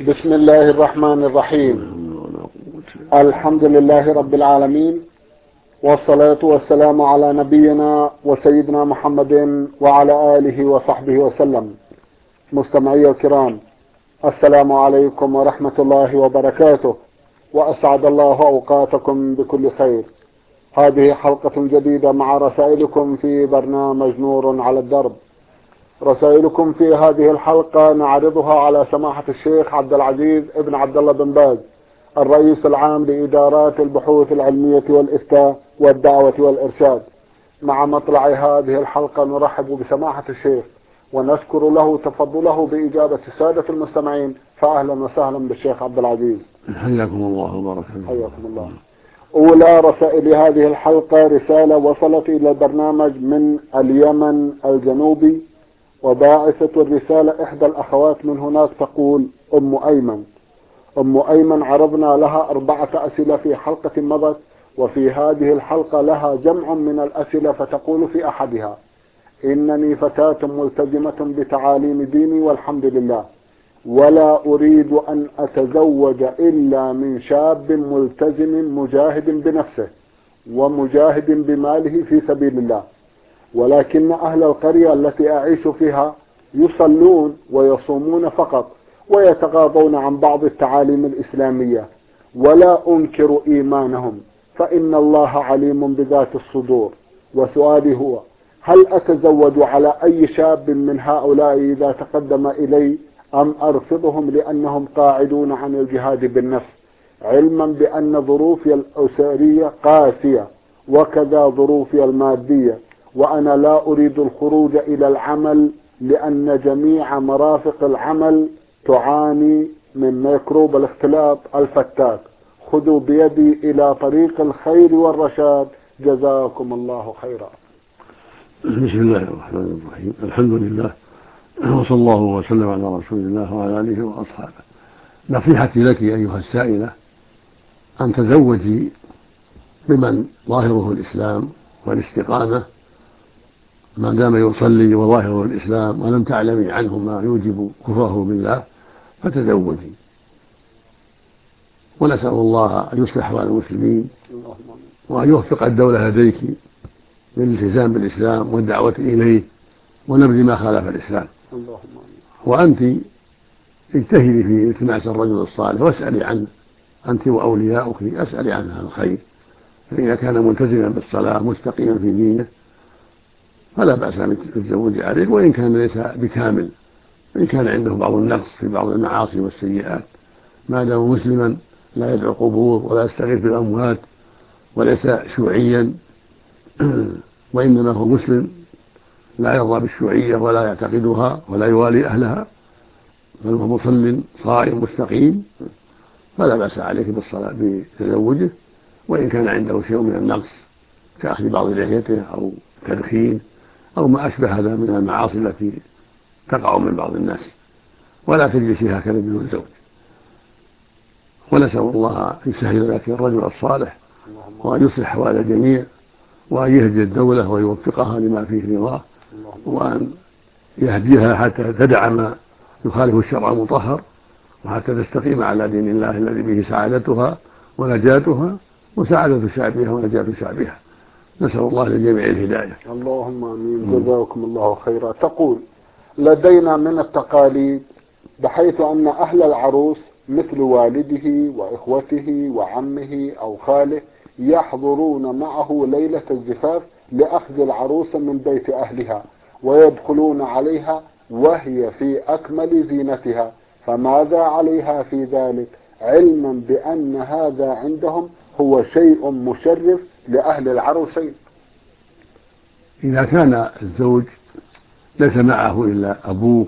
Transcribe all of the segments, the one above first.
بسم الله الرحمن الرحيم. الحمد لله رب العالمين، والصلاة والسلام على نبينا وسيدنا محمد وعلى آله وصحبه وسلم. مستمعي الكرام، السلام عليكم ورحمة الله وبركاته، وأسعد الله أوقاتكم بكل خير. هذه حلقة جديدة مع رسائلكم في برنامج نور على الدرب. رسائلكم في هذه الحلقة نعرضها على سماحة الشيخ عبد العزيز ابن عبد الله بن باز، الرئيس العام لإدارات البحوث العلمية والإفتاء والدعوة والإرشاد. مع مطلع هذه الحلقة نرحب بسماحة الشيخ ونشكر له تفضله بإجابة السادة المستمعين، فأهلا وسهلا بالشيخ عبد العزيز. حياكم الله وبارك فيكم. حياكم الله. أولى رسائل هذه الحلقة رسالة وصلت إلى البرنامج من اليمن الجنوبي، وباعثة الرسالة إحدى الأخوات من هناك تقول: أم أيمن عرضنا لها 4 أسئلة في حلقة مضت، وفي هذه الحلقة لها جمع من الأسئلة، فتقول في أحدها: إنني فتاة ملتزمة بتعاليم ديني والحمد لله، ولا أريد أن أتزوج إلا من شاب ملتزم مجاهد بنفسه ومجاهد بماله في سبيل الله، ولكن أهل القرية التي أعيش فيها يصلون ويصومون فقط، ويتغاضون عن بعض التعاليم الإسلامية، ولا أنكر إيمانهم، فإن الله عليم بذات الصدور. وسؤالي هو: هل أتزوج على أي شاب من هؤلاء إذا تقدم إلي، أم أرفضهم لأنهم قاعدون عن الجهاد بالنفس، علما بأن ظروفي الأسرية قاسية وكذا ظروفي المادية، وأنا لا أريد الخروج إلى العمل لأن جميع مرافق العمل تعاني من ميكروب الاختلاط الفتاك. خذوا بيدي إلى طريق الخير والرشاد، جزاكم الله خيرا. بسم الله الرحمن الرحيم. الحمد لله، وصلى الله وسلم على رسول الله وعلى آله وأصحابه. نصيحتي لك أيها السائلة أن تزوجي بمن ظاهره الإسلام والاستقامة، ما دام يصلي وظاهره الإسلام ولم تعلمي عنه ما يوجب كفره بالله فتزوجي، ونسأل الله أن يصلح أحوال المسلمين وأن يوفق الدولة لديك للالتزام بالإسلام والدعوة إليه ونبذ ما خالف الإسلام. وأنت اجتهدي في التماس الرجل الصالح واسألي عنه، أنت وأولياؤك أسألي عنه الخير، فإذا كان ملتزما بالصلاة مستقيما في دينه فلا بأس بالتزوج عليه، وإن كان ليس بكامل، إن كان عنده بعض النقص في بعض المعاصي والسيئات، ما دام مسلما لا يدعو القبور ولا يستغيث بالأموات وليس شيوعيا وإنما هو مسلم لا يرضى بالشيوعية ولا يعتقدها ولا يوالي أهلها، بل هو مصل صائم مستقيم، فلا بأس عليك بالصلاة بتزوجه، وإن كان عنده شيء من النقص كأخذ بعض لحيته أو تدخين أو ما أشبه هذا من المعاصي التي تقع من بعض الناس، ولا تجلسي هكذا بدون زوج. ونسأل الله أن يسهل لك الرجل الصالح وأن يصلح أحوال الجميع وأن يهدي الدولة ويوفقها لما فيه رضاه، وأن يهديها حتى تدع ما يخالف الشرع المطهر، وحتى تستقيم على دين الله الذي به سعادتها ونجاتها وسعادة شعبها ونجاة شعبها. نسأل الله للجميع الهداية. اللهم آمين. جزاكم الله خيرا. تقول: لدينا من التقاليد بحيث أن أهل العروس مثل والده وإخوته وعمه أو خاله يحضرون معه ليلة الزفاف لأخذ العروس من بيت أهلها، ويدخلون عليها وهي في أكمل زينتها، فماذا عليها في ذلك، علما بأن هذا عندهم هو شيء مشرف لأهل العروسين؟ إذا كان الزوج ليس معه إلا أبوه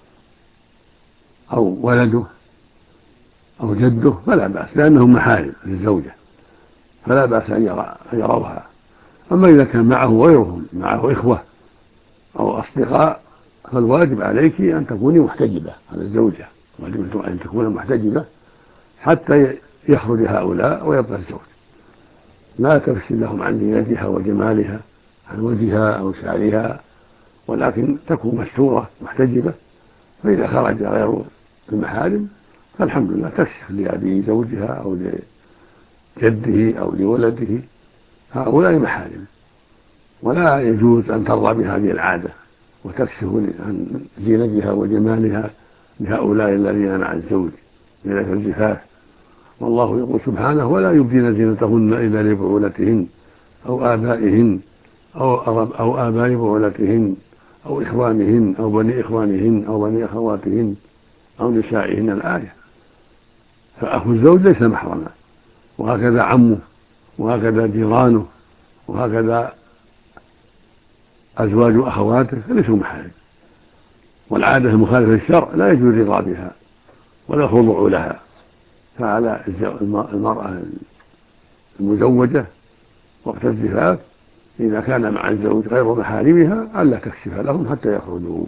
أو ولده أو جده فلا بأس، لأنهم محارم للزوجة فلا بأس أن يروها. أما إذا كان معه غيرهم، معه إخوة أو أصدقاء، فالواجب عليك أن تكوني محتجبة على الزوجة، واجب أن تكون محتجبة حتى يخرج هؤلاء ويبقى الزوج، لا تفشي لهم عن زينتها وجمالها عن وجهها أو شعرها، ولكن تكون مستورة محتجبة، فإذا خرج غير المحارم فالحمد لله تكشف لأبي زوجها أو لجده أو لولده، هؤلاء محارم، ولا يجوز أن ترضى بهذه العادة وتكشف عن زينتها وجمالها لهؤلاء الذين مع الزوج ليلة الزفاف. والله يقول سبحانه: ولا يبدين زينتهن إلا لبعولتهن أو آبائهن أو آباء بعولتهن أو إخوانهن أو بني إخوانهن أو بني أخواتهن أو نسائهن، الآية. فأخو الزوج ليس محرما، وهكذا عمه، وهكذا جيرانه، وهكذا أزواج أخواته ليسوا محارم. والعادة المخالفة للشرع لا يجوز الرضا بها ولا الخضوع لها. فعلى المرأة المزوجة وقت الزفاف إذا كان مع الزوج غير محارمها ألا تكشف لهم حتى يخرجوا.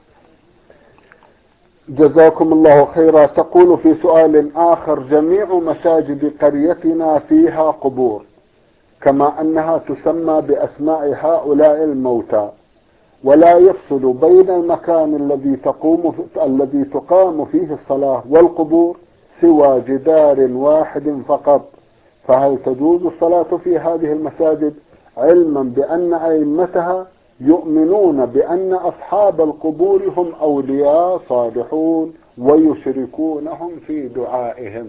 جزاكم الله خيرا. تقول في سؤال آخر: جميع مساجد قريتنا فيها قبور، كما أنها تسمى بأسماء هؤلاء الموتى، ولا يفصل بين المكان الذي تقام فيه الصلاة والقبور سوى جدار واحد فقط، فهل تجوز الصلاة في هذه المساجد، علما بأن أئمتها يؤمنون بأن أصحاب القبور هم أولياء صالحون ويشركونهم في دعائهم؟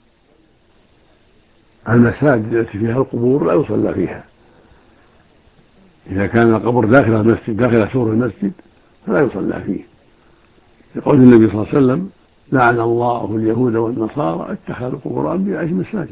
المساجد التي فيها القبور لا يصلى فيها. إذا كان القبر داخل المسجد داخل سور المسجد فلا يصلى فيه، لقول النبي صلى الله عليه وسلم: لعن الله اليهود والنصارى اتخذوا قبور أنبيائهم مساجد،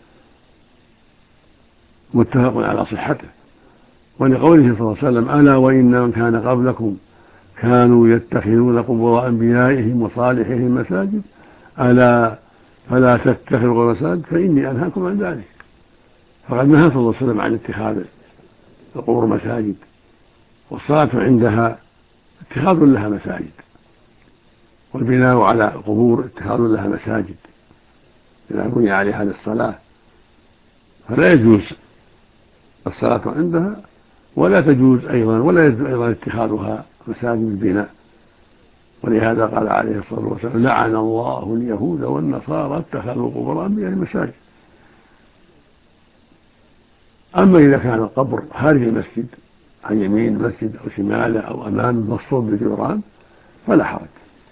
متفق على صحته. ولقوله صلى الله عليه وسلم: ألا وإن من كان قبلكم كانوا يتخذون قبور أنبيائهم وصالحهم مساجد، ألا فلا تتخذوا مساجد فإني أنهاكم عن ذلك. فقد نهى صلى الله عليه وسلم عن اتخاذ القبور مساجد، والصلاة عندها اتخاذ لها مساجد، والبناء على القبور اتخاذ لها مساجد إذا بني عليها للصلاة، فلا يجوز الصلاة عندها، ولا يجوز أيضا اتخاذها مساجد البناء. ولهذا قال عليه الصلاة والسلام: لعن الله اليهود والنصارى اتخذوا قبور أنبيائهم مساجد. أما إذا كان القبر خارج المسجد عن يمين المسجد أو شماله أو أمامه مصطوب بالجدران فلا حرج،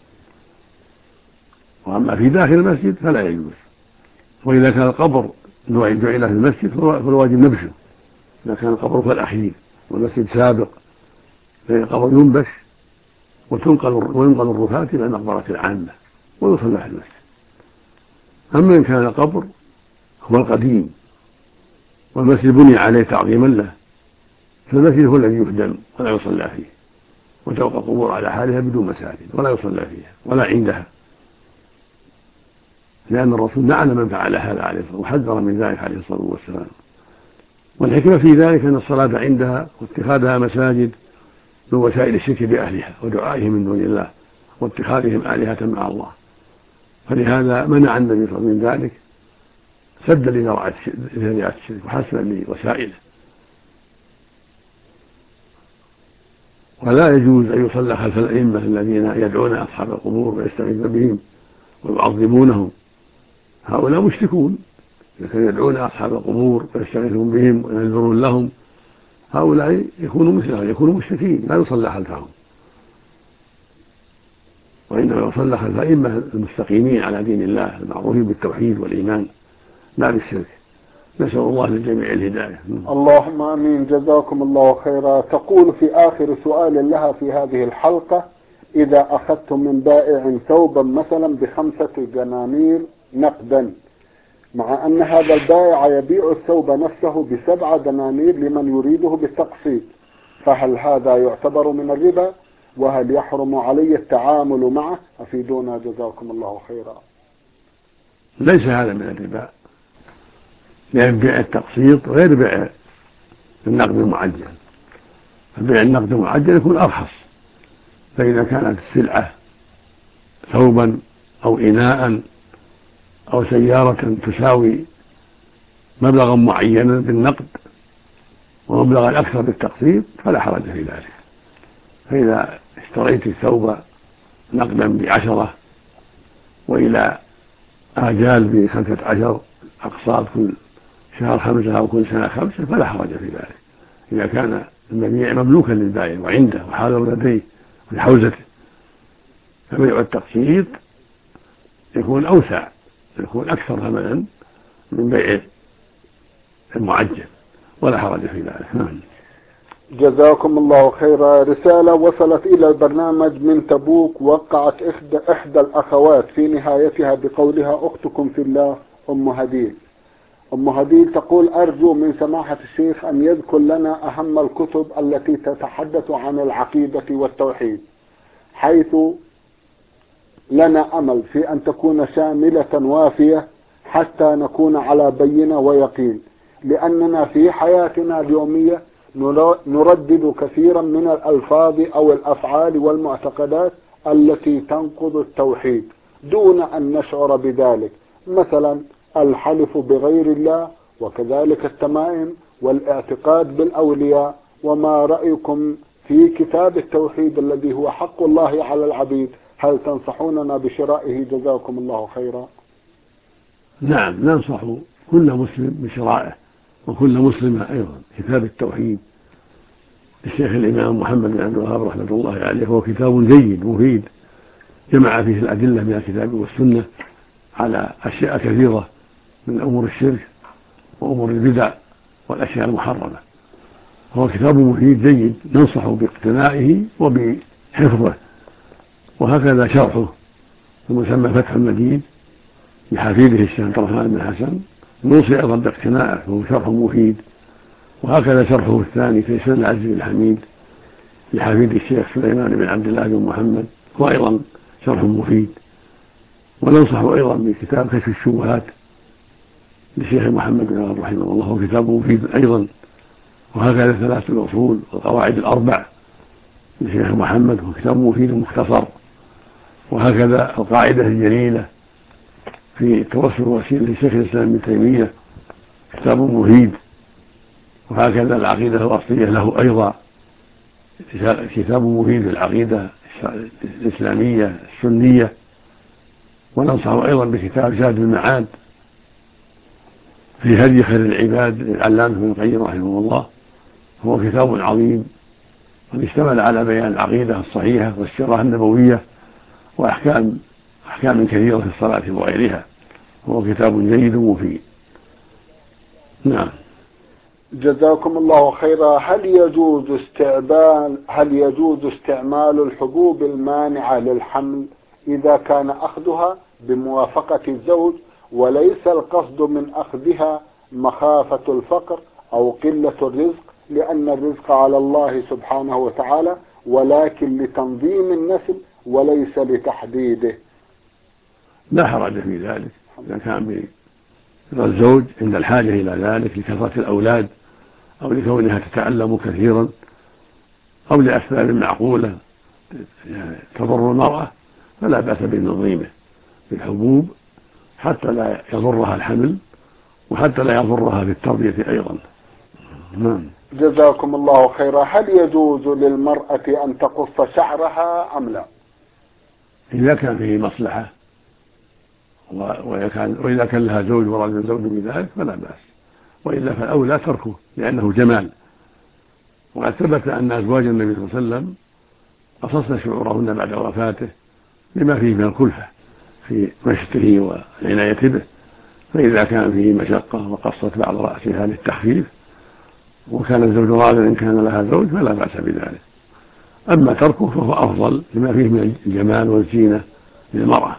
وأما في داخل المسجد فلا يجوز. وإذا كان القبر جعل في المسجد فالواجب نبشه. إذا كان القبر في الأخير والمسجد سابق فإن القبر ينبش وينقل الرفاة إلى المقبرة العامة ويصلى في المسجد. أما إن كان القبر هو القديم والمسجد بني عليه تعظيما له فالمسجد هو الذي يهدم ولا يصلى فيه، وتبقى القبور على حالها بدون مساجد ولا يصلى فيها ولا عندها، لأن الرسول لعن من فعل هذا عليه الصلاة والسلام وحذر من ذلك عليه الصلاة والسلام. والحكمة في ذلك أن الصلاة عندها واتخاذها مساجد من وسائل الشرك بأهلها ودعائهم من دون الله واتخاذهم آلهة مع الله، فلهذا منع النبي صلى الله عليه وسلم من ذلك سدا لذريعة الشرك وحسنا لوسائله. ولا يجوز أن يصلى خلف الأئمة الذين يدعون أصحاب القبور ويستغيثون بهم ويعظمونهم، هؤلاء مشركون. إذا كانوا يدعون أصحاب القبور ويستغيثون بهم وينذرون لهم هؤلاء يكونوا مشركين، لا يصلى خلفهم، وإنما يصلى خلف الأئمة المستقيمين على دين الله المعروفين بالتوحيد والإيمان لا بالشرك. نسأل الله للجميع الهداية. اللهم آمين. جزاكم الله خيرا. تقول في آخر سؤال لها في هذه الحلقة: إذا أخذتم من بائع ثوبا مثلا ب5 دنانير نقدا، مع أن هذا البائع يبيع الثوب نفسه ب7 دنانير لمن يريده بالتقسيط، فهل هذا يعتبر من الربا؟ وهل يحرم علي التعامل معه؟ أفيدونا جزاكم الله خيرا. ليس هذا من الربا، لأن بيع التقسيط غير بيع النقد المعجل. فبيع النقد المعجل يكون أرخص، فإذا كانت السلعة ثوبا أو إناء أو سيارة تساوي مبلغا معينا بالنقد ومبلغا أكثر بالتقسيط فلا حرج في ذلك. فإذا اشتريت الثوب نقدا ب10 وإلى آجال ب15 أقساط كل شهر 5 أو كل سنة 5 فلا حرج في ذلك، إذا كان المبيع مملوكا للبائع وعنده وحاضر لديه في حوزته. فبيع التقسيط يكون أوسع، يكون أكثر ثمنا من بيع المعجل، ولا حرج في ذلك. جزاكم الله خيرا. رسالة وصلت إلى البرنامج من تبوك، وقعت إحدى الأخوات في نهايتها بقولها: أختكم في الله أم هديل. أم هديل تقول: أرجو من سماحة الشيخ أن يذكر لنا أهم الكتب التي تتحدث عن العقيدة والتوحيد، حيث لنا أمل في أن تكون شاملة وافية حتى نكون على بينة ويقين، لأننا في حياتنا اليومية نردد كثيرا من الألفاظ أو الأفعال والمعتقدات التي تنقض التوحيد دون أن نشعر بذلك، مثلا الحلف بغير الله، وكذلك التمائم والاعتقاد بالأولياء. وما رأيكم في كتاب التوحيد الذي هو حق الله على العبيد؟ هل تنصحوننا بشرائه؟ جزاكم الله خيرا. نعم، ننصح كل مسلم بشرائه وكل مسلمة أيضا. كتاب التوحيد للشيخ الإمام محمد بن عبد الوهاب رحمة الله عليه هو كتاب جيد مفيد، جمع فيه الأدلة من الكتاب والسنة على أشياء كثيرة من أمور الشرك وأمور البدع والأشياء المحرمة. هو كتاب مفيد جيد ننصح باقتنائه وبحفظه. وهكذا شرحه المسمى فتح المجيد لحفيده الشيخ عبد الرحمن بن حسن نوصي أيضا باقتنائه، وهو شرح مفيد. وهكذا شرحه الثاني تيسير العزيز الحميد لحفيد الشيخ سليمان بن عبد الله بن محمد، هو أيضا شرح مفيد. وننصح أيضا بكتاب كشف الشبهات للشيخ محمد بن عبد رحمه الله، هو كتاب مفيد أيضا. وهكذا 3 الأصول والقواعد الأربع للشيخ محمد، هو كتاب مفيد مختصر. وهكذا القاعدة الجليلة في التوسل والوسيلة لشيخ الإسلام ابن تيمية، كتاب مفيد. وهكذا العقيدة الأصلية له أيضا كتاب مفيد للعقيدة الإسلامية السنية. وننصح أيضا بكتاب زاد المعاد في هدي خير العباد للعلامة ابن القيم رحمه الله، هو كتاب عظيم قد اشتمل على بيان العقيدة الصحيحة والسيرة النبوية وأحكام كثيرة في الصلاة وغيرها، هو كتاب جيد مفيد. نعم. جزاكم الله خيرا. هل يجوز استعمال الحبوب المانعة للحمل إذا كان أخذها بموافقة الزوج وليس القصد من أخذها مخافة الفقر أو قلة الرزق، لأن الرزق على الله سبحانه وتعالى، ولكن لتنظيم النسل وليس لتحديده؟ لا حرج في ذلك إذا كان الزوج عند الحاجة إلى ذلك لكثرة الأولاد أو لكونها تتألم كثيرا أو لأسباب معقولة تضر المرأة، فلا بأس بتنظيمه بالحبوب حتى لا يضرها الحمل وحتى لا يضرها في التربية أيضا. جزاكم الله خيرا. هل يجوز للمرأة أن تقص شعرها أم لا؟ إذا كان فيه مصلحة وإذا كان لها زوج ورد الزوج بذلك فلا بأس، وإلا فالأولى تركه لأنه جمال. وقد ثبت أن أزواج النبي صلى الله عليه وسلم قصصن شعورهن بعد وفاته لما فيه من الكلفة في مشطه والعناية به، فإذا كان فيه مشقة وقصت بعض رأسها للتخفيف وكان الزوج راضٍ إن كان لها زوج فلا بأس بذلك. أما تركه فهو أفضل لما فيه من الجمال والزينة للمرأة.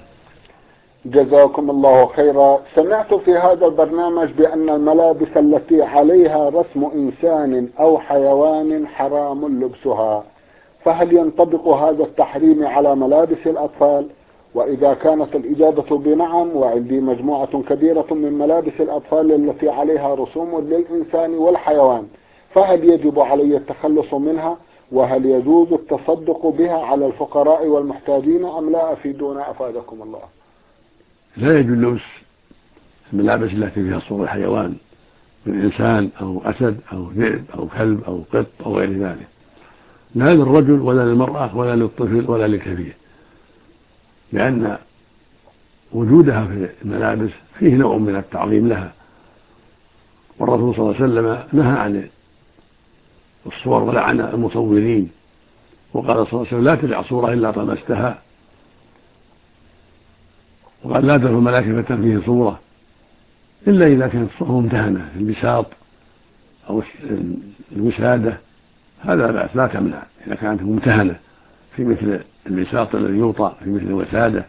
جزاكم الله خيرا. سمعت في هذا البرنامج بأن الملابس التي عليها رسم إنسان أو حيوان حرام لبسها، فهل ينطبق هذا التحريم على ملابس الأطفال؟ وإذا كانت الإجابة بنعم، وعندي مجموعة كبيرة من ملابس الأطفال التي عليها رسوم للإنسان والحيوان، فهل يجب علي التخلص منها؟ وهل يجوز التصدق بها على الفقراء والمحتاجين أم لا؟ أفيدونا أفادكم الله. لا يجوز لبس الملابس التي فيها صور حيوان من إنسان أو أسد أو ذئب أو كلب أو قط أو غير ذلك، لا للرجل ولا للمرأة ولا للطفل ولا للكبير، لأن وجودها في الملابس فيه نوع من التعظيم لها، والرسول صلى الله عليه وسلم نهى عن الصور ولعن المصورين، وقال صلى الله عليه وسلم لا تدع صورة إلا طمستها، وقال لا تدع ملائكة فيه صورة إلا إذا كانت الصورة ممتهنة في البساط أو الوسادة، هذا بأس لا تمنع إذا كانت ممتهنة في مثل البساط الذي يوطأ، في مثل الوسادة،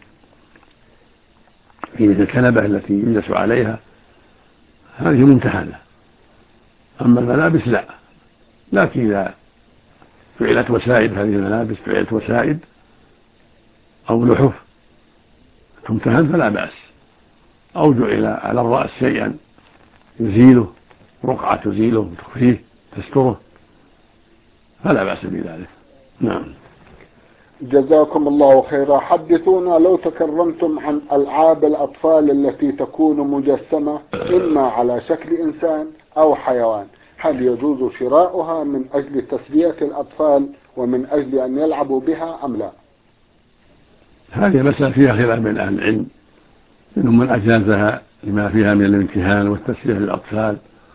في مثل الكنبة التي يجلس عليها، هذه ممتهنة. أما الملابس لا، لكن إذا فعلت وسائد هذه الملابس، فعلت وسائد أو لحف تمتهن فلا بأس، أو جعل على الرأس شيئا يزيله، رقعة تزيله تخفيه تستره، فلا بأس بذلك. نعم. جزاكم الله خيرا. حدثونا لو تكرمتم عن ألعاب الأطفال التي تكون مجسمة إما على شكل إنسان أو حيوان، هل يجوز شراؤها من أجل تسلية الأطفال ومن أجل أن يلعبوا بها أم لا؟ هذه مسألة فيها خلاف بين أهل العلم، منهم من أجازها لما فيها من الامتهان والتسلية للأطفال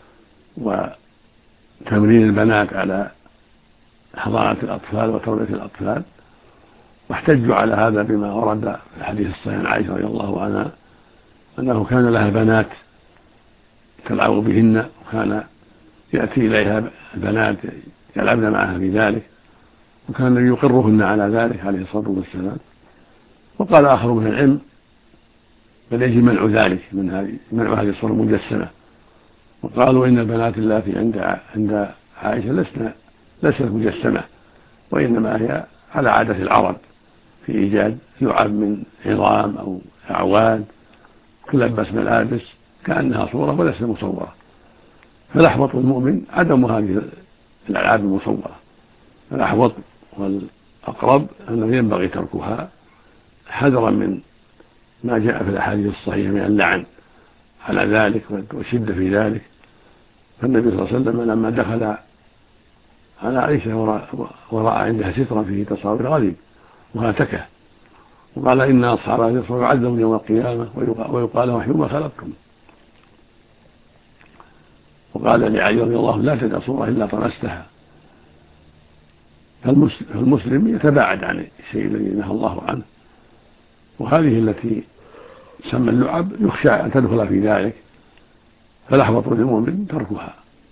وتمرين البنات على حضانة الأطفال وتربية الأطفال، واحتجوا على هذا بما ورد في الحديث الصحيح عن عائشة رضي الله عنها أنه كان لها بنات تلعب بهن، وكان يأتي إليها البنات يلعبن معها في ذلك، وكان يقرهن على ذلك عليه الصلاة والسلام. وقال آخر من العلم بل يجب منع ذلك، منع هذه الصور المجسمة، وقالوا إن البنات التي عند عائشة ليست مجسمة، وإنما هي على عادة العرب في إيجاد لعب من عظام أو أعواد تلبس ملابس كأنها صورة وليست مصورة، فالأحوط المؤمن عدم هذه الألعاب المصورة، الأحوط والأقرب أنه ينبغي تركها حذرا من ما جاء في الأحاديث الصحيحة من اللعن على ذلك والشدة في ذلك. فالنبي صلى الله عليه وسلم لما دخل على عائشة ورأى عندها سترا فيه تصاوير غريب وهاتكه، وقال إن أصحاب هذه الصور يعذبون يوم القيامة ويقال لهم احيوا ما خلقتم. وقال لعلي رضي الله عنه لا تدع صورة إلا طمستها. فالمسلم يتباعد عن الشيء الذي نهى الله عنه، وهذه التي تسمى اللعب يخشى أن تدخل في ذلك، فالأحوط للمؤمن تركها.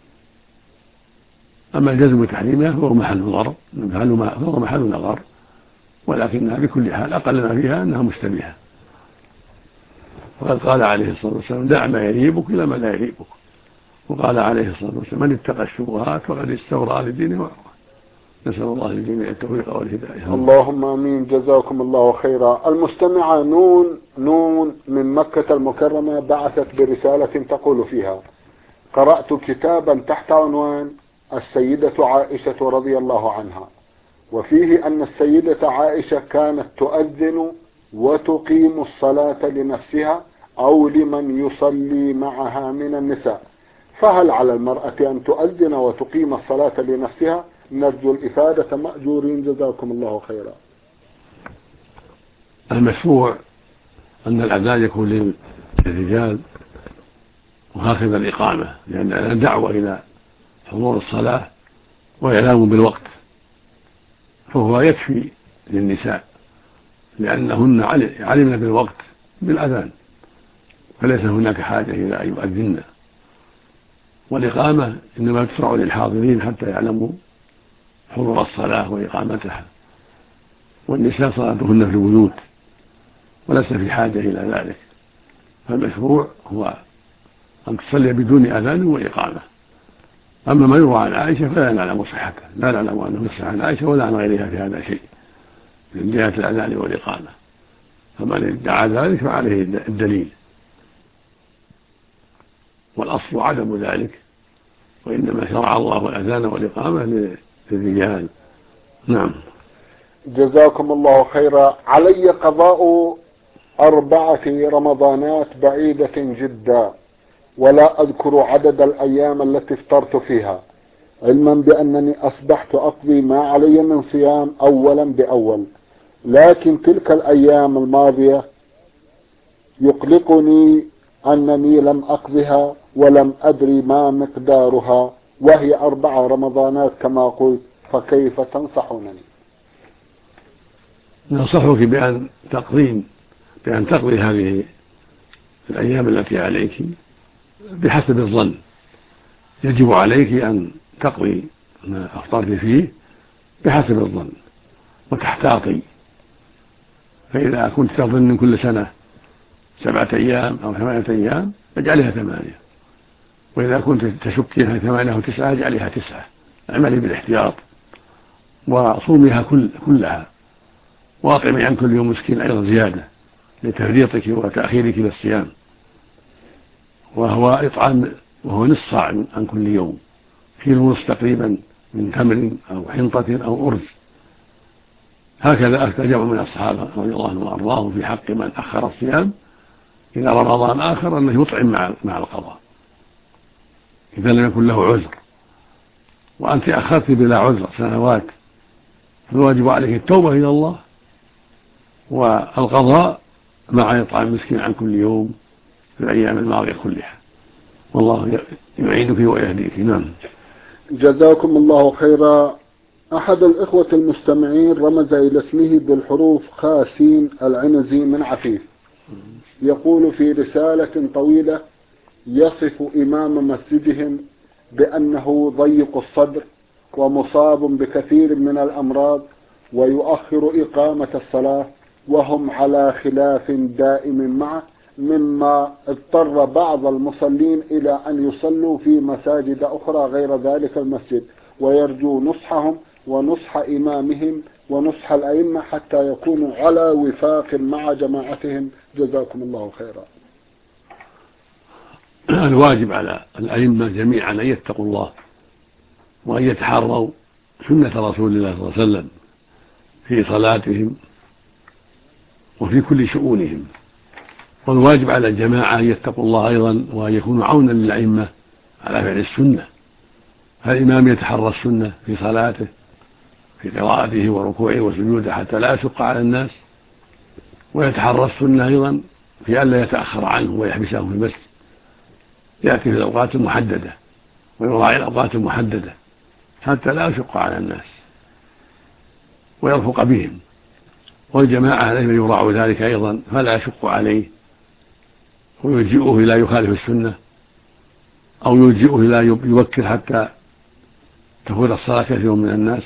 أما الجزم بتحريمها فهو محل نظر، ولكنها بكل حال أقل ما فيها أنها مشتبهة. وقد قال عليه الصلاة والسلام دع ما يريبك إلى ما لا يريبك، وقال عليه الصلاة والسلام من اتقى الشبهات فقد استبرأ لدينه وعرضه. نسأل الله للجميع التوفيق والهداية. اللهم آمين. جزاكم الله خيرا. المستمعة نون من مكة المكرمة بعثت برسالة تقول فيها: قرأت كتابا تحت عنوان السيدة عائشة رضي الله عنها، وفيه أن السيدة عائشة كانت تؤذن وتقيم الصلاة لنفسها أو لمن يصلي معها من النساء، فهل على المرأة أن تؤذن وتقيم الصلاة لنفسها؟ نرجو الإفادة مأجورين جزاكم الله خيرا. المشروع أن الأذان يكون للرجال وهكذا الإقامة، لأن دعوة إلى حضور الصلاة وإعلام بالوقت، فهو يكفي للنساء لأنهن علمن بالوقت بالأذان، فليس هناك حاجة إلى أن يؤذن. والإقامة إنما تشرع للحاضرين حتى يعلموا حضور الصلاة وإقامتها، والنساء صلاتهن في البيوت وليس في حاجة إلى ذلك، فالمشروع هو أن تصلي بدون أذان وإقامة. أما ما يروى عن عائشة فلا نعلم صحته، لا نعلم أنه يصح عن عائشة ولا عن غيرها في هذا شيء من جهة الأذان والإقامة، فمن ادعى ذلك فعليه الدليل، والأصل عدم ذلك، وإنما شرع الله الأذان والإقامة للرجال. نعم. جزاكم الله خيرا. علي قضاء 4 رمضانات بعيدة جدا، ولا أذكر عدد الأيام التي افطرت فيها، علما بأنني أصبحت أقضي ما علي من صيام أولا بأول، لكن تلك الأيام الماضية يقلقني أنني لم أقضها ولم أدري ما مقدارها، وهي 4 رمضانات كما قلت، فكيف تنصحونني؟ ننصحك بأن تقضي هذه الأيام التي عليك بحسب الظن. يجب عليك أن تقضي ما أفطرت فيه بحسب الظن وتحتاطي. فإذا كنت تظن كل سنة 7 أيام أو 8 أيام فاجعلها 8، وإذا كنت تشكيها 8 أو 9 اجعلها 9. اعملي بالاحتياط وصوميها كلها، واطعمي عن كل يوم مسكين أيضا زيادة لتفريطك وتأخيرك للصيام، وهو نصف صاع عن كل يوم، كيلو ونصف تقريبا من تمر أو حنطة أو أرز. هكذا أفتى جمع من الصحابة رضي الله عنهم وأرضاهم في حق من أخر الصيام إلى رمضان آخر أنه يطعم مع القضاء إذا لم يكن له عذر. وأنت أخرت بلا عذر سنوات، فالواجب عليك التوبة إلى الله والقضاء مع إطعام مسكين عن كل يوم في الأيام الماضية كلها، والله يعينك ويهديك. نعم. جزاكم الله خيرا. أحد الإخوة المستمعين رمز إلى اسمه بالحروف خاسين العنزي من عفيف، يقول في رسالة طويلة يصف إمام مسجدهم بأنه ضيق الصدر ومصاب بكثير من الأمراض ويؤخر إقامة الصلاة، وهم على خلاف دائم معه، مما اضطر بعض المصلين إلى أن يصلوا في مساجد أخرى غير ذلك المسجد، ويرجو نصحهم ونصح إمامهم ونصح الأئمة حتى يكونوا على وفاق مع جماعتهم. جزاكم الله خيرا. الواجب على الأئمة جميعا أن يتقوا الله وأن يتحروا سنة رسول الله صلى الله عليه وسلم في صلاتهم وفي كل شؤونهم، والواجب على الجماعة أن يتقوا الله أيضا وأن يكونوا عونا للأئمة على فعل السنة. فالإمام يتحرى السنة في صلاته في قراءته وركوعه وسجوده حتى لا يشق على الناس، ويتحرى السنة أيضا في ألا يتأخر عنه ويحبسه في المسجد، يأتي في الأوقات المحددة ويراعي الأوقات المحددة حتى لا يشق على الناس ويرفق بهم. والجماعة عليهم أن يراعوا ذلك أيضا فلا يشق عليه ويلجئه لا يخالف السنة أو يلجئه لا يبكر حتى تفوت الصلاة كثيرا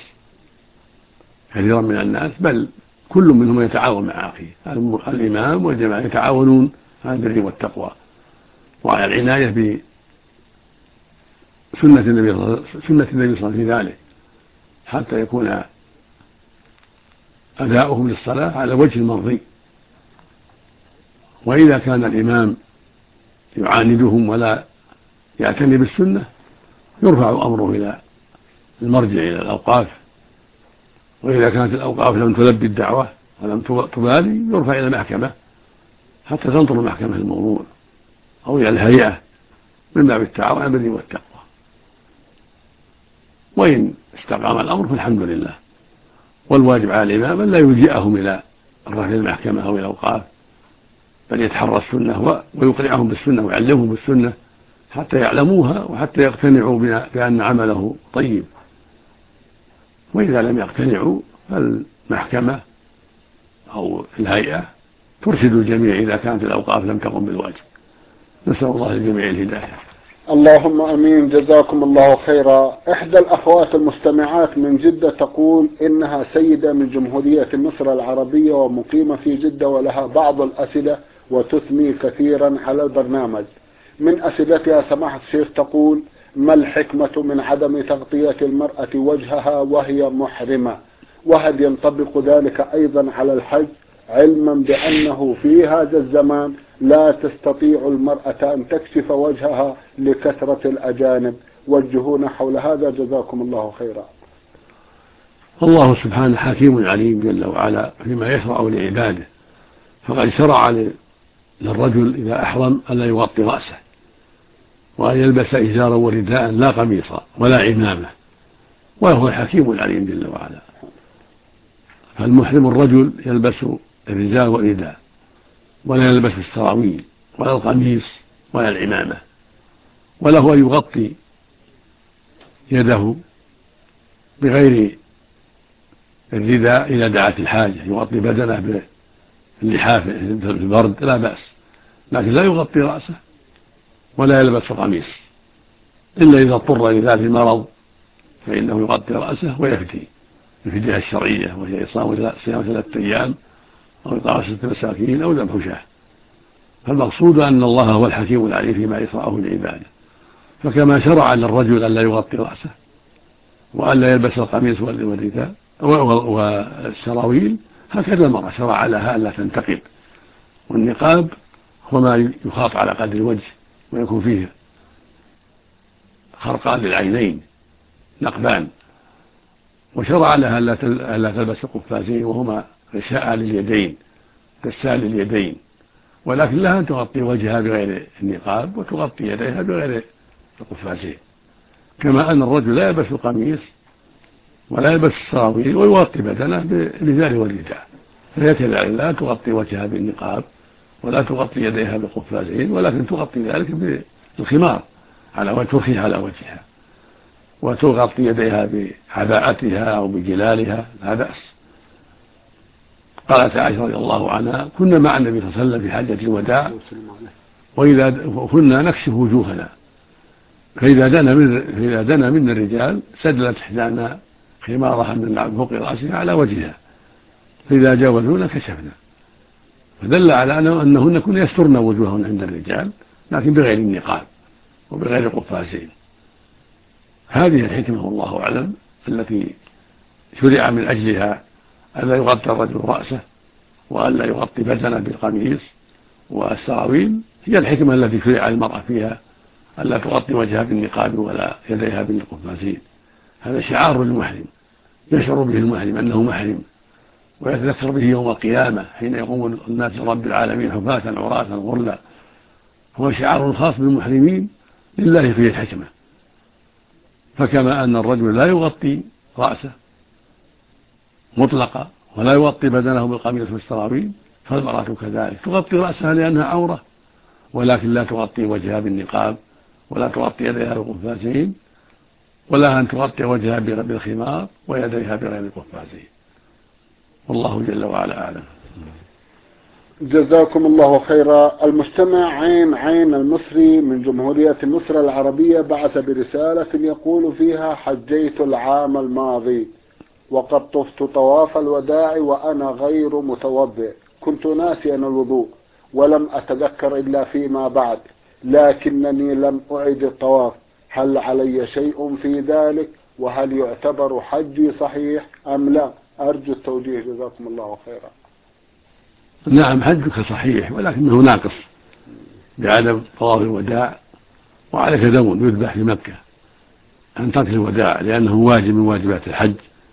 من الناس، بل كل منهم يتعاون مع أخيه. الإمام والجماعة يتعاونون على البر والتقوى وعلى العناية بسنة النبي صلى الله عليه وسلم في ذلك حتى يكون أداؤهم للصلاة على وجه المرضي. وإذا كان الإمام يعاندهم ولا يعتني بالسنة يرفع أمره إلى المرجع إلى الأوقاف، وإذا كانت الأوقاف لم تلبي الدعوة ولم تبالي يرفع إلى المحكمة حتى تنظر المحكمة الموضوع أو إلى الهيئة من باب التعاون على البر والتقوى. وإن استقام الأمر فالحمد لله. والواجب على الإمام أن لا يلجئهم إلى الرفع المحكمة أو إلى الأوقاف، بل يتحرى السنة ويقنعهم بالسنة ويعلمهم بالسنة حتى يعلموها وحتى يقتنعوا بأن عمله طيب. وإذا لم يقتنعوا فالمحكمة أو الهيئة ترشد الجميع إذا كانت الأوقاف لم تقم بالواجب. نسأل الله للجميع الهداية. اللهم امين. جزاكم الله خيرا. احدى الاخوات المستمعات من جدة تقول انها سيدة من جمهورية مصر العربية ومقيمة في جدة ولها بعض الاسئلة وتثني كثيرا على البرنامج. من اسئلتها سماحة الشيخ تقول: ما الحكمة من عدم تغطية المرأة وجهها وهي محرمة؟ وهل ينطبق ذلك ايضا على الحج، علما بانه في هذا الزمان لا تستطيع المرأة أن تكشف وجهها لكثرة الأجانب؟ وجهونا حول هذا جزاكم الله خيرا. الله سبحانه حكيم عليم جل وعلا فيما يشرع لعباده، فقد شرع للرجل إذا أحرم ألا يغطي رأسه وأن يلبس إزارا ورداء لا قميصا ولا عمامة، وهو الحكيم العليم جل وعلا. فالمحرم الرجل يلبس الرزاء والرداء ولا يلبس السراويل ولا القميص ولا العمامة، وله أن يغطي يده بغير الرداء إذا دعت الحاجة، يغطي بدنه باللحاف في البرد لا بأس، لكن لا يغطي رأسه ولا يلبس القميص إلا إذا اضطر لذلك المرض فإنه يغطي رأسه ويفتي الفدية الشرعية، وهي صيام 3 أيام أو إطعام 6 مساكين أو ذبح شاة. فالمقصود أن الله هو الحكيم العليم فيما يشرعه لعباده، فكما شرع للرجل أن لا يغطي رأسه وأن لا يلبس القميص والرداء والسراويل، هكذا المرأة شرع لها أن لا تنتقب، والنقاب هو ما يخاط على قدر الوجه ويكون فيه خرقان للعينين نقبان، وشرع لها ألا تلبس القفازين وهما غشاء لليدين كسال لليدين، ولكن لها أن تغطي وجهها بغير النقاب وتغطي يديها بغير القفازين، كما أن الرجل لا يلبس القميص ولا يلبس السراويل ويغطي بدنه بالإزار والرداء، فهي كذلك لا تغطي وجهها بالنقاب ولا تغطي يديها بالقفازين، ولكن تغطي ذلك بالخمار ترخيها على وجهها، وتغطي يديها بعباءتها أو بجلالها لا بأس. قالت عائشة رضي الله عنها: كنا مع النبي صلى الله عليه وسلم في حجة الوداع وإذا كنا نكشف وجوهنا، فإذا دنا منا الرجال سدلت إحدانا خمارها من فوق رأسها على وجهها، فإذا جاوزونا كشفنا، فدل على أنهن كن يسترن وجوههن عند الرجال لكن بغير النقاب وبغير القفازين. هذه الحكمة والله أعلم التي شرع من أجلها ألا يغطي الرجل رأسه وألا يغطي بدنه بالقميص والسراويل، هي الحكمة التي شرع المرأة فيها ألا تغطي وجهها بالنقاب ولا يديها بالقفازين. هذا شعار للمحرم يشعر به المحرم أنه محرم، ويتذكر به يوم القيامة حين يقوم الناس لرب العالمين حفاة عراة غرلا. هو شعار خاص بالمحرمين لله فيه الحكمة، فكما أن الرجل لا يغطي رأسه مطلقا ولا يغطي بدنه بالقميص والسراويل، فالمرأة كذلك تغطي رأسها لأنها عورة، ولكن لا تغطي وجهها بالنقاب ولا تغطي يديها بالقفازين، ولا أن تغطي وجهها بالخمار ويديها بغير القفازين. والله جل وعلا أعلم. جزاكم الله خيرا. المستمع عين المصري من جمهورية مصر العربية بعث برسالة يقول فيها: حجيت العام الماضي وقد طفت طواف الوداع وأنا غير متوضئ، كنت ناسيا الوضوء ولم أتذكر إلا فيما بعد، لكنني لم أعد الطواف، هل علي شيء في ذلك؟ وهل يعتبر حجي صحيح أم لا؟ أرجو التوجيه جزاكم الله خيرا. نعم، حجك صحيح ولكنه ناقص بعدم طواف الوداع، وعليك دم يذبح في مكة عن ترك الوداع لأنه واجب من واجبات الحج،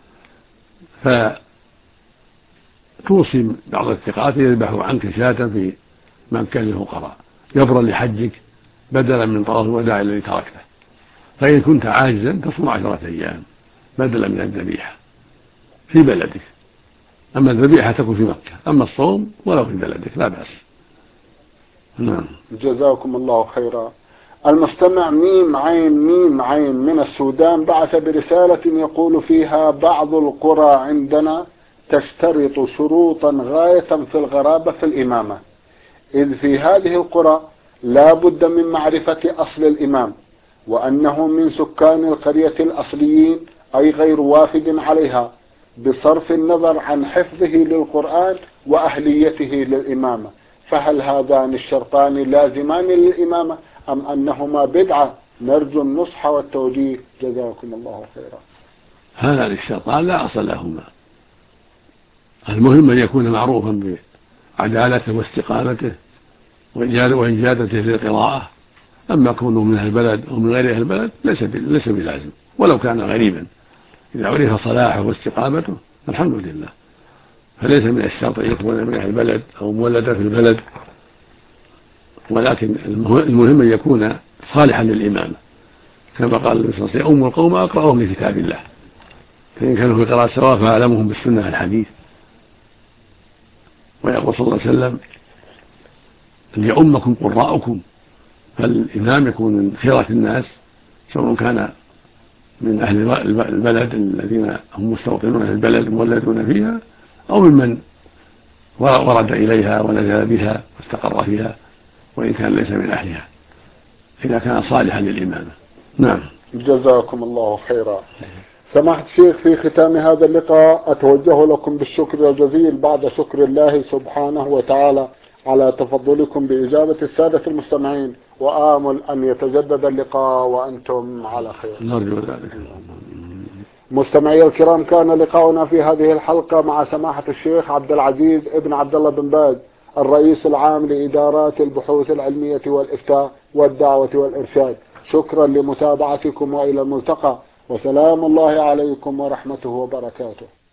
فتوصي بعض الثقات يذبحوا عنك شاة في مكة للفقراء جبرا لحجك بدلا من طواف الوداع الذي تركته. فإن كنت عاجزا تصوم 10 أيام بدلا من الذبيحة في بلدك، أما الذبيحة تكون في مكة، أما الصوم ولو في بلدك لا بأس. نعم. جزاكم الله خيرا. المستمع ميم عين من السودان بعث برسالة يقول فيها: بعض القرى عندنا تشترط شروطا غاية في الغرابة في الإمامة، إذ في هذه القرى لا بد من معرفة أصل الإمام وأنه من سكان القرية الأصليين أي غير وافد عليها، بصرف النظر عن حفظه للقرآن وأهليته للإمامة، فهل هذان الشرطان لازمان للإمامة أم أنهما بدعة؟ نرجو النصح والتوجيه جزاكم الله خيرا. هذان الشرطان لا أصل لهما، المهم أن يكون معروفا بعدالته واستقامته وإنجادته للقراءة، أما كونه من أهل البلد أو من غير أهل البلد ليس بلازم ولو كان غريبا، إذا عرف صلاحه واستقامته الحمد لله، فليس من الشرط أن يكون من أهل البلد أو مولدا في البلد، ولكن المهم أن يكون صالحا للإمامة، كما قال النبي صلى الله عليه وسلم: أم القوم أقرأهم لكتاب الله، فإن كانوا في قراءة سواء فأعلمهم بالسنة الحديث. ويقول صلى الله عليه وسلم: ليؤمكم قراءكم، فالإمام يكون من خيرة الناس، سواء كان من أهل البلد الذين هم مستوطنون في البلد مولدون فيها، أو ممن ورد إليها ونزل بها واستقر فيها وإن كان ليس من أهلها، إذا كان صالحا للإمامة. نعم. جزاكم الله خيرا. سماحة الشيخ، في ختام هذا اللقاء أتوجه لكم بالشكر الجزيل بعد شكر الله سبحانه وتعالى على تفضلكم بإجابة السادة المستمعين، وآمل أن يتجدد اللقاء وأنتم على خير. نرجو ذلك. مستمعي الكرام، كان لقاؤنا في هذه الحلقة مع سماحة الشيخ عبد العزيز ابن عبد الله بن باز، الرئيس العام لإدارات البحوث العلمية والإفتاء والدعوة والإرشاد. شكرا لمتابعتكم، وإلى الملتقى، وسلام الله عليكم ورحمته وبركاته.